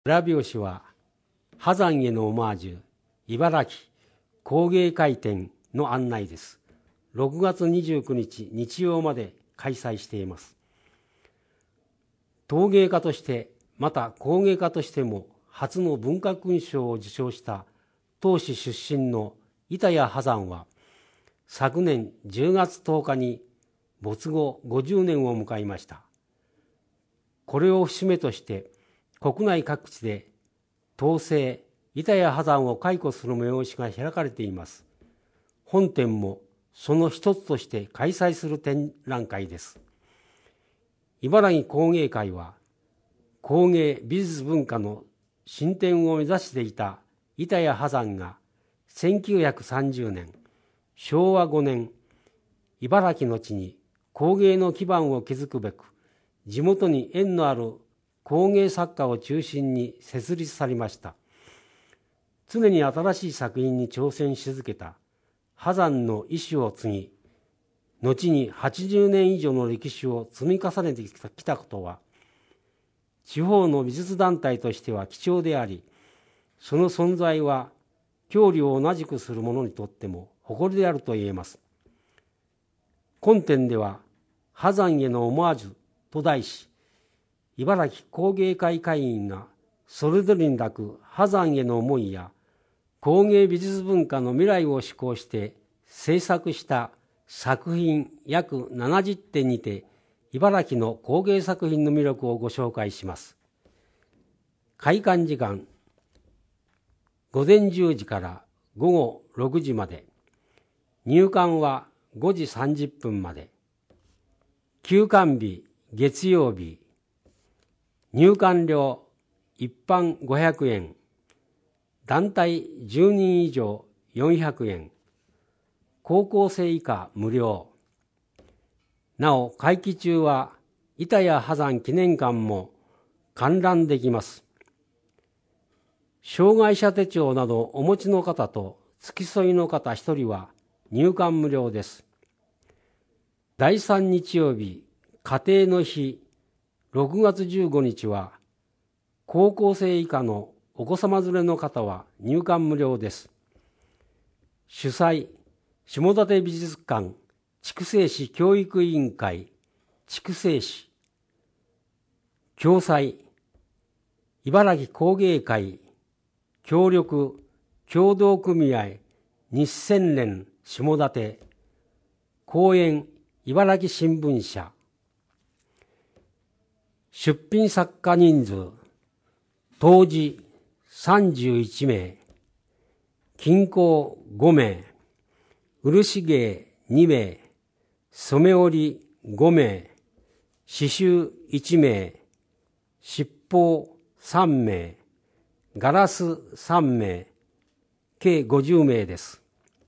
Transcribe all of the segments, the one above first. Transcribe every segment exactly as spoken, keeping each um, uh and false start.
裏表紙は波山へのオマージュ茨城工芸会展の案内です。ろくがつにじゅうくにち日曜まで開催しています。陶芸家としてまた工芸家としても初の文化勲章を受章した当市出身の板谷波山は昨年じゅうがつとおかに没後ごじゅうねんを迎えました。これを節目として国内各地で陶製板谷波山を回顧する催しが開かれています。本展もその一つとして開催する展覧会です。茨城工芸会は工芸美術文化の進展を目指していた板谷波山がせんきゅうひゃくさんじゅうねんしょうわごねん茨城の地に工芸の基盤を築くべく地元に縁のある工芸作家を中心に設立されました。常に新しい作品に挑戦し続けた波山の意志を継ぎ、後にはちじゅうねん以上の歴史を積み重ねてきたことは、地方の美術団体としては貴重であり、その存在は郷里を同じくする者にとっても誇りであると言えます。今展では、波山へのオマージュと題し、茨城工芸会会員がそれぞれに抱く波山への思いや工芸美術文化の未来を志向して制作した作品約ななじゅってんにて茨城の工芸作品の魅力をご紹介します。開館時間ごぜんじゅうじからごごろくじまで、入館はごじさんじゅっぷんまで、休館日月曜日、入館料一般ごひゃくえん、団体じゅうにん以上よんひゃくえん、高校生以下無料。なお会期中は板谷波山記念館も観覧できます。障害者手帳などお持ちの方と付き添いの方ひとりは入館無料です。だいさん日曜日家庭の日ろくがつじゅうごにちは高校生以下のお子様連れの方は入館無料です。主催下館美術館筑西市教育委員会筑西市、共催茨城工芸会協力協同組合日鮮連下館公園茨城新聞社、出品作家人数当時さんじゅういちめい、金工ごめい、漆芸にめい、染織ごめい、刺繍いちめい、七宝さんめい、ガラスさんめい、計ごじゅうめいです。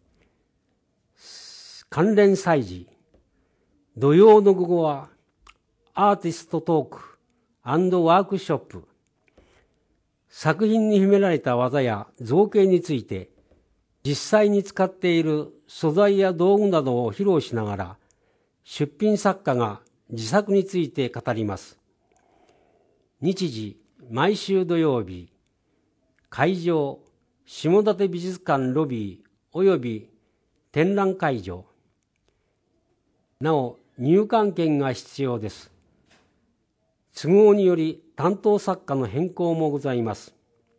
関連祭事、土曜の午後はアーティストトーク&ワークショップ、作品に秘められた技や造形について実際に使っている素材や道具などを披露しながら出品作家が自作について語ります。日時毎週土曜日、会場下館美術館ロビーおよび展覧会場。なお入館券が必要です。都合により担当作家の変更もございます。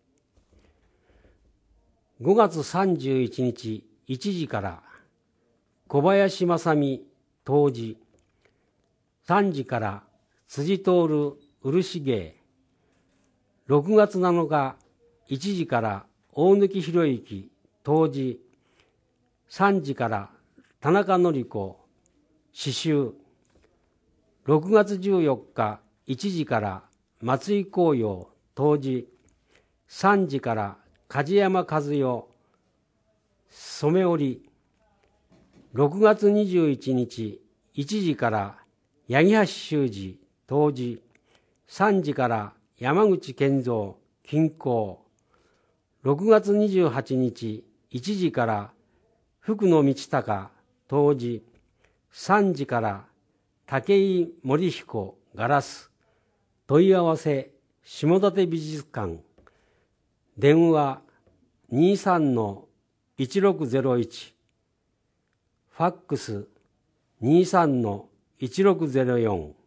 ごがつさんじゅういちにちいちじから小林正美杜氏、さんじから辻徹漆芸、ろくがつなのかいちじから大貫博之杜氏、さんじから田中典子刺繍、ろくがつじゅうよっかいちじから松井紅葉杜氏、さんじから梶山和代染織、ろくがつにじゅういちにちいちじから八木橋修司杜氏、さんじから山口健三金工、ろくがつにじゅうはちにちいちじから福野道隆杜氏、さんじから武井森彦ガラス、問い合わせ下館美術館、電話 にじゅうさんのいちろくゼロいち、ファックス にじゅうさんのいちろくゼロよん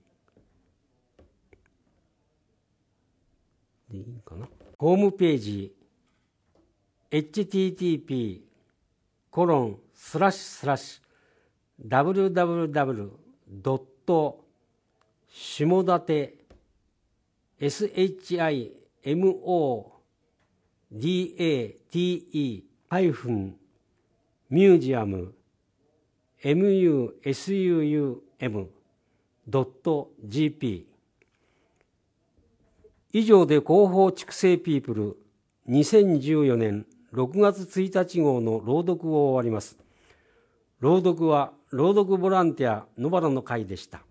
でいいかな。ホームページ エイチティーティーピー コロンスラッシュスラッシュ ダブリューダブリューダブリュー ドット下館 shimodate ハイフンミュージアム ミュースユーエム ドット ジーピー。 以上で広報畜生ピープルにせんじゅうよねんろくがつついたち号の朗読を終わります。朗読は朗読ボランティア野原の会でした。